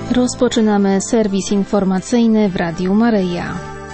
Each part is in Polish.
Rozpoczynamy serwis informacyjny w Radiu Maryja.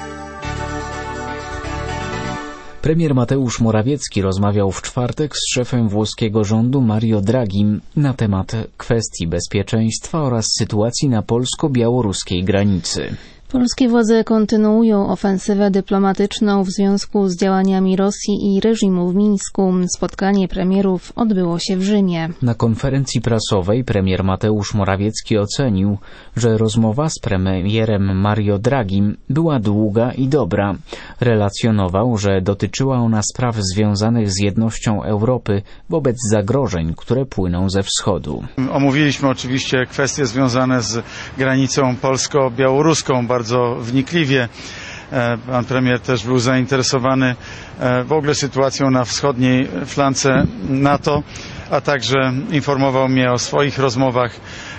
Premier Mateusz Morawiecki rozmawiał w czwartek z szefem włoskiego rządu Mario Draghi na temat kwestii bezpieczeństwa oraz sytuacji na polsko-białoruskiej granicy. Polskie władze kontynuują ofensywę dyplomatyczną w związku z działaniami Rosji i reżimu w Mińsku. Spotkanie premierów odbyło się w Rzymie. Na konferencji prasowej premier Mateusz Morawiecki ocenił, że rozmowa z premierem Mario Draghi była długa i dobra. Relacjonował, że dotyczyła ona spraw związanych z jednością Europy wobec zagrożeń, które płyną ze wschodu. Omówiliśmy oczywiście kwestie związane z granicą polsko-białoruską bardzo wnikliwie. Pan premier też był zainteresowany w ogóle sytuacją na wschodniej flance NATO, a także informował mnie o swoich rozmowach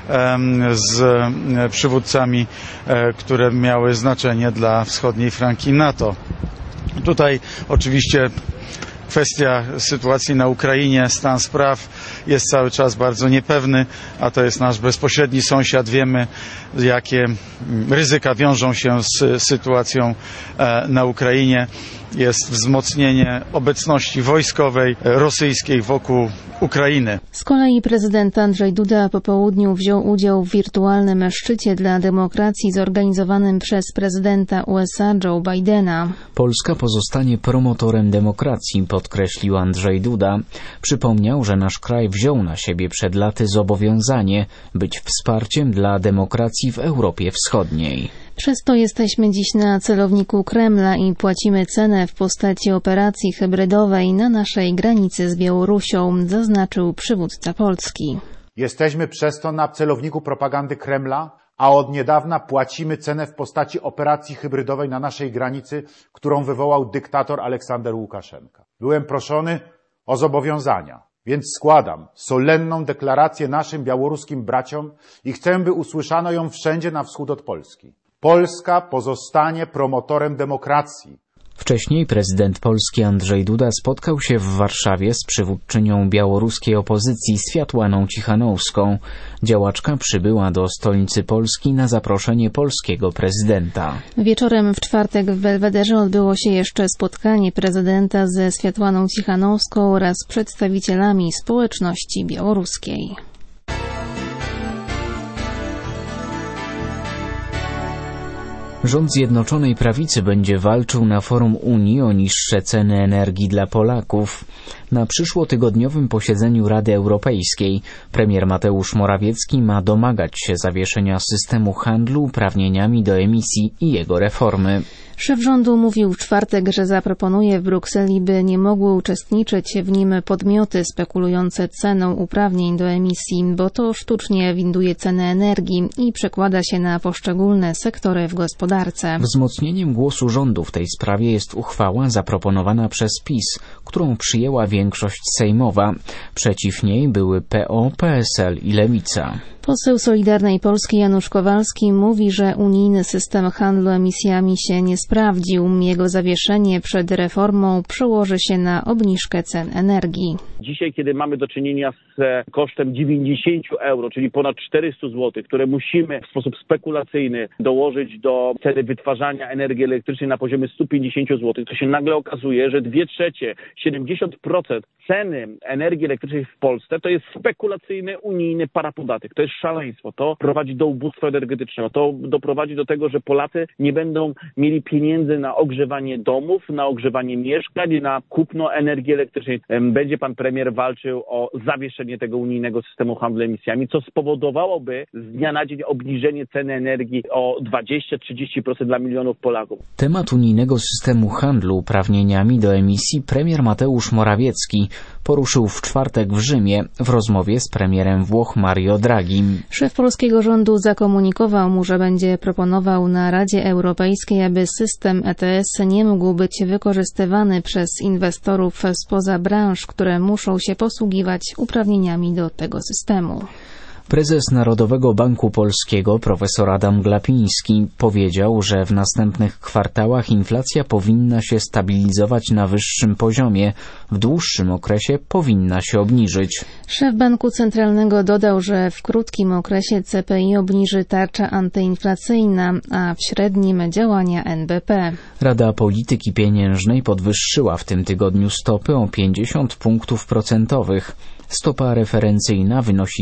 z przywódcami, które miały znaczenie dla wschodniej flanki NATO. Tutaj oczywiście kwestia sytuacji na Ukrainie, stan spraw jest cały czas bardzo niepewny, a to jest nasz bezpośredni sąsiad. Wiemy, jakie ryzyka wiążą się z sytuacją na Ukrainie. Jest wzmocnienie obecności wojskowej rosyjskiej wokół Ukrainy. Z kolei prezydent Andrzej Duda po południu wziął udział w wirtualnym szczycie dla demokracji zorganizowanym przez prezydenta USA Joe Bidena. Polska pozostanie promotorem demokracji, podkreślił Andrzej Duda. Przypomniał, że nasz kraj wziął na siebie przed laty zobowiązanie być wsparciem dla demokracji w Europie Wschodniej. Przez to jesteśmy dziś na celowniku Kremla i płacimy cenę w postaci operacji hybrydowej na naszej granicy z Białorusią, zaznaczył przywódca Polski. Jesteśmy przez to na celowniku propagandy Kremla, a od niedawna płacimy cenę w postaci operacji hybrydowej na naszej granicy, którą wywołał dyktator Aleksander Łukaszenka. Byłem proszony o zobowiązania, więc składam solenną deklarację naszym białoruskim braciom i chcę, by usłyszano ją wszędzie na wschód od Polski. Polska pozostanie promotorem demokracji. Wcześniej prezydent Polski Andrzej Duda spotkał się w Warszawie z przywódczynią białoruskiej opozycji Światłaną Cichanowską. Działaczka przybyła do stolicy Polski na zaproszenie polskiego prezydenta. Wieczorem w czwartek w Belwederze odbyło się jeszcze spotkanie prezydenta ze Światłaną Cichanowską oraz przedstawicielami społeczności białoruskiej. Rząd Zjednoczonej Prawicy będzie walczył na forum Unii o niższe ceny energii dla Polaków. Na przyszłotygodniowym posiedzeniu Rady Europejskiej premier Mateusz Morawiecki ma domagać się zawieszenia systemu handlu uprawnieniami do emisji i jego reformy. Szef rządu mówił w czwartek, że zaproponuje w Brukseli, by nie mogły uczestniczyć w nim podmioty spekulujące ceną uprawnień do emisji, bo to sztucznie winduje cenę energii i przekłada się na poszczególne sektory w gospodarce. Wzmocnieniem głosu rządu w tej sprawie jest uchwała zaproponowana przez PiS, którą przyjęła większość sejmowa. Przeciw niej były PO, PSL i Lewica. Poseł Solidarnej Polski Janusz Kowalski mówi, że unijny system handlu emisjami się nie sprawdził. Jego zawieszenie przed reformą przełoży się na obniżkę cen energii. Dzisiaj, kiedy mamy do czynienia z kosztem 90 euro, czyli ponad 400 zł, które musimy w sposób spekulacyjny dołożyć do ceny wytwarzania energii elektrycznej na poziomie 150 zł, to się nagle okazuje, że 2/3, 70% ceny energii elektrycznej w Polsce to jest spekulacyjny unijny parapodatek. To jest szaleństwo. To prowadzi do ubóstwa energetycznego. To doprowadzi do tego, że Polacy nie będą mieli pieniędzy na ogrzewanie domów, na ogrzewanie mieszkań, na kupno energii elektrycznej. Będzie pan premier walczył o zawieszenie tego unijnego systemu handlu emisjami, co spowodowałoby z dnia na dzień obniżenie ceny energii o 20-30% dla milionów Polaków. Temat unijnego systemu handlu uprawnieniami do emisji premier Mateusz Morawiecki poruszył w czwartek w Rzymie w rozmowie z premierem Włoch Mario Draghi. Szef polskiego rządu zakomunikował mu, że będzie proponował na Radzie Europejskiej, aby system ETS nie mógł być wykorzystywany przez inwestorów spoza branż, które muszą się posługiwać uprawnieniami do tego systemu. Prezes Narodowego Banku Polskiego profesor Adam Glapiński powiedział, że w następnych kwartałach inflacja powinna się stabilizować na wyższym poziomie, w dłuższym okresie powinna się obniżyć. Szef Banku Centralnego dodał, że w krótkim okresie CPI obniży tarcza antyinflacyjna, a w średnim działania NBP. Rada Polityki Pieniężnej podwyższyła w tym tygodniu stopy o 50 punktów procentowych. Stopa referencyjna wynosi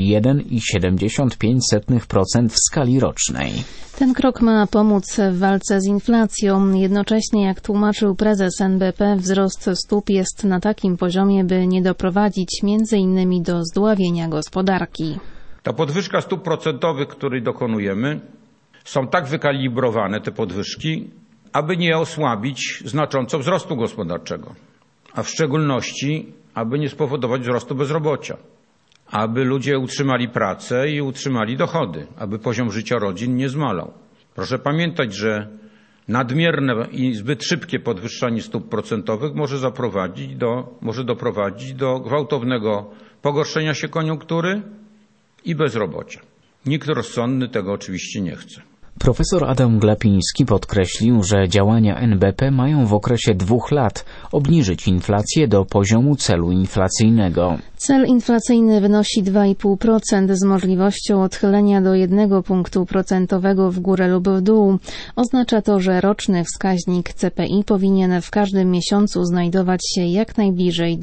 1,75% w skali rocznej. Ten krok ma pomóc w walce z inflacją. Jednocześnie, jak tłumaczył prezes NBP, wzrost stóp jest na takim poziomie, by nie doprowadzić m.in. do zdławienia gospodarki. Ta podwyżka stóp procentowych, której dokonujemy, są tak wykalibrowane, te podwyżki, aby nie osłabić znacząco wzrostu gospodarczego, a w szczególności aby nie spowodować wzrostu bezrobocia, aby ludzie utrzymali pracę i utrzymali dochody, aby poziom życia rodzin nie zmalał. Proszę pamiętać, że nadmierne i zbyt szybkie podwyższanie stóp procentowych może doprowadzić do gwałtownego pogorszenia się koniunktury i bezrobocia. Nikt rozsądny tego oczywiście nie chce. Profesor Adam Glapiński podkreślił, że działania NBP mają w okresie 2 lat obniżyć inflację do poziomu celu inflacyjnego. Cel inflacyjny wynosi 2,5% z możliwością odchylenia do 1 punktu procentowego w górę lub w dół. Oznacza to, że roczny wskaźnik CPI powinien w każdym miesiącu znajdować się jak najbliżej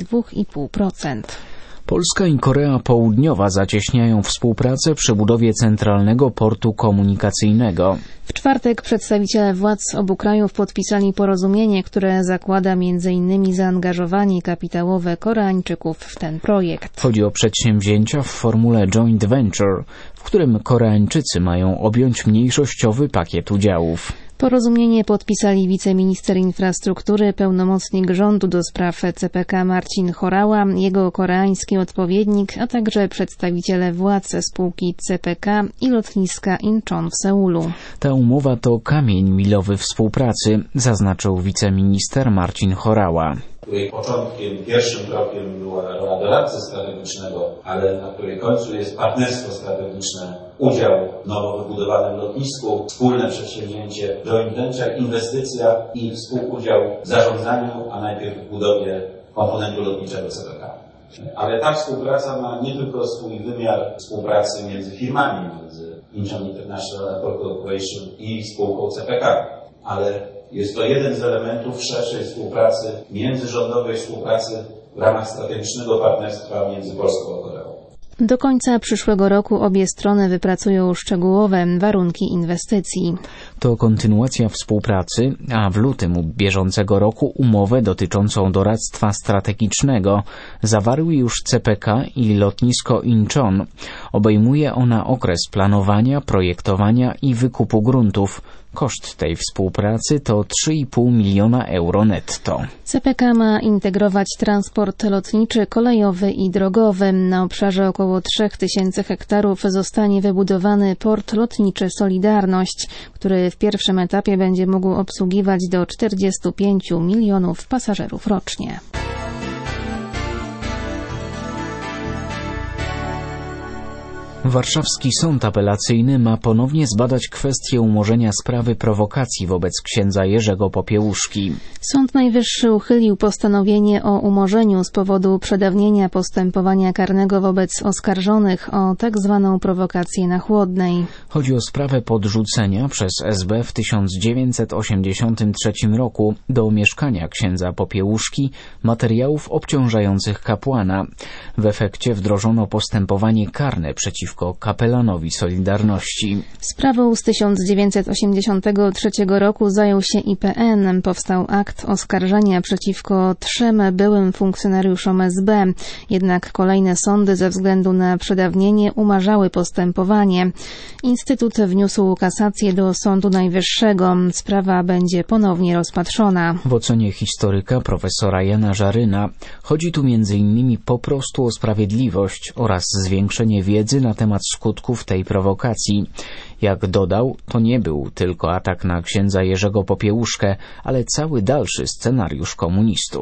2,5%. Polska i Korea Południowa zacieśniają współpracę przy budowie centralnego portu komunikacyjnego. W czwartek przedstawiciele władz obu krajów podpisali porozumienie, które zakłada m.in. zaangażowanie kapitałowe Koreańczyków w ten projekt. Chodzi o przedsięwzięcia w formule joint venture, w którym Koreańczycy mają objąć mniejszościowy pakiet udziałów. Porozumienie podpisali wiceminister infrastruktury, pełnomocnik rządu do spraw CPK Marcin Horała, jego koreański odpowiednik, a także przedstawiciele władz spółki CPK i lotniska Incheon w Seulu. Ta umowa to kamień milowy współpracy, zaznaczył wiceminister Marcin Horała. Której początkiem, pierwszym krokiem była rola doradcy strategicznego, ale na której końcu jest partnerstwo strategiczne, udział w nowo wybudowanym lotnisku, wspólne przedsięwzięcie, joint venture, inwestycja i współudział w zarządzaniu, a najpierw w budowie komponentu lotniczego CPK. Ale ta współpraca ma nie tylko swój wymiar współpracy między firmami, między Incheon International Airport Corporation i spółką CPK, ale jest to jeden z elementów szerszej współpracy, międzyrządowej współpracy w ramach strategicznego partnerstwa między Polską a Koreą. Do końca przyszłego roku obie strony wypracują szczegółowe warunki inwestycji. To kontynuacja współpracy, a w lutym bieżącego roku umowę dotyczącą doradztwa strategicznego zawarły już CPK i lotnisko Incheon. Obejmuje ona okres planowania, projektowania i wykupu gruntów. Koszt tej współpracy to 3,5 miliona euro netto. CPK ma integrować transport lotniczy, kolejowy i drogowy. Na obszarze około 3000 hektarów zostanie wybudowany port lotniczy Solidarność, który w pierwszym etapie będzie mógł obsługiwać do 45 milionów pasażerów rocznie. Warszawski Sąd Apelacyjny ma ponownie zbadać kwestię umorzenia sprawy prowokacji wobec księdza Jerzego Popiełuszki. Sąd Najwyższy uchylił postanowienie o umorzeniu z powodu przedawnienia postępowania karnego wobec oskarżonych o tzw. prowokację na Chłodnej. Chodzi o sprawę podrzucenia przez SB w 1983 roku do mieszkania księdza Popiełuszki materiałów obciążających kapłana. W efekcie wdrożono postępowanie karne przeciwko kapelanowi Solidarności. Sprawą z 1983 roku zajął się IPN. Powstał akt oskarżenia przeciwko 3 byłym funkcjonariuszom SB. Jednak kolejne sądy ze względu na przedawnienie umarzały postępowanie. Instytut wniósł kasację do Sądu Najwyższego. Sprawa będzie ponownie rozpatrzona. W ocenie historyka profesora Jana Żaryna chodzi tu m.in. po prostu o sprawiedliwość oraz zwiększenie wiedzy na temat skutków tej prowokacji. Jak dodał, to nie był tylko atak na księdza Jerzego Popiełuszkę, ale cały dalszy scenariusz komunistów.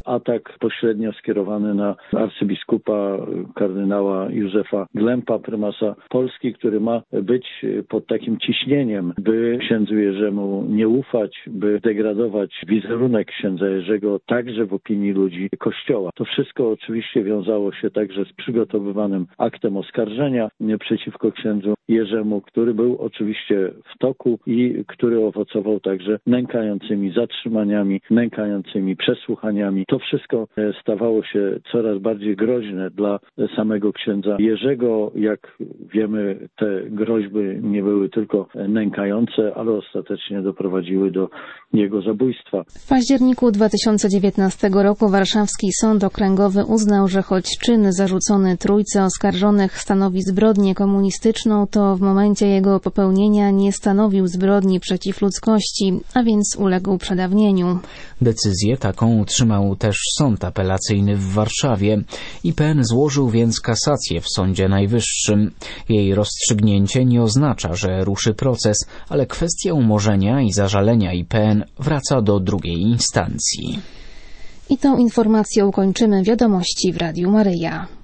atak pośrednio skierowany na arcybiskupa kardynała Józefa Glempa, prymasa Polski, który ma być pod takim ciśnieniem, by księdzu Jerzemu nie ufać, by degradować wizerunek księdza Jerzego także w opinii ludzi Kościoła. To wszystko oczywiście wiązało się także z przygotowywanym aktem oskarżenia przeciwko księdzu Jerzemu, który był oczywiście w toku i który owocował także nękającymi zatrzymaniami, nękającymi przesłuchaniami. To wszystko stawało się coraz bardziej groźne dla samego księdza Jerzego. Jak wiemy, te groźby nie były tylko nękające, ale ostatecznie doprowadziły do jego zabójstwa. W październiku 2019 roku warszawski sąd okręgowy uznał, że choć czyn zarzucony trójce oskarżonych stanowi zbrodnię komunistyczną, to w momencie jego popełnienia nie stanowił zbrodni przeciw ludzkości, a więc uległ przedawnieniu. Decyzję taką utrzymał też sąd apelacyjny w Warszawie. IPN złożył więc kasację w Sądzie Najwyższym. Jej rozstrzygnięcie nie oznacza, że ruszy proces, ale kwestia umorzenia i zażalenia IPN wraca do drugiej instancji. I tą informacją kończymy wiadomości w Radiu Maryja.